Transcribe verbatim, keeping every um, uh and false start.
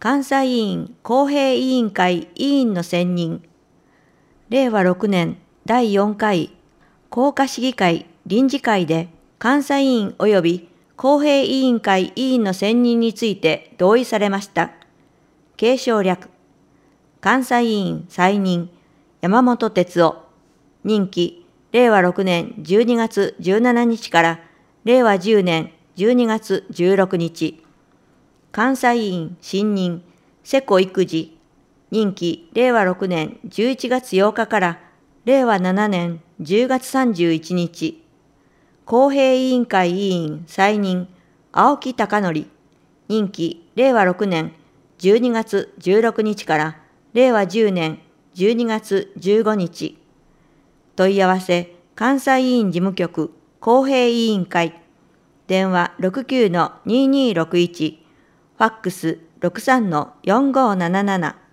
監査委員公平委員会委員の選任。れいわろくねんだいよんかい甲賀市議会臨時会で監査委員及び公平委員会委員の選任について同意されました。継承略。監査委員再任山本哲夫。任期れいわろくねんじゅうにがつじゅうしちにちかられいわじゅうねんじゅうにがつじゅうろくにち。監査委員新任瀬古育児。任期れいわろくねんじゅういちがつようかかられいわななねんじゅうがつさんじゅういちにち。公平委員会委員再任青木貴則。任期れいわろくねんじゅうにがつじゅうろくにちかられいわじゅうねんじゅうにがつじゅうごにち。問い合わせ監査委員事務局公平委員会。電話 ろくきゅうのにーにーろくいち。ファックス ろくさんのよんごーなななな。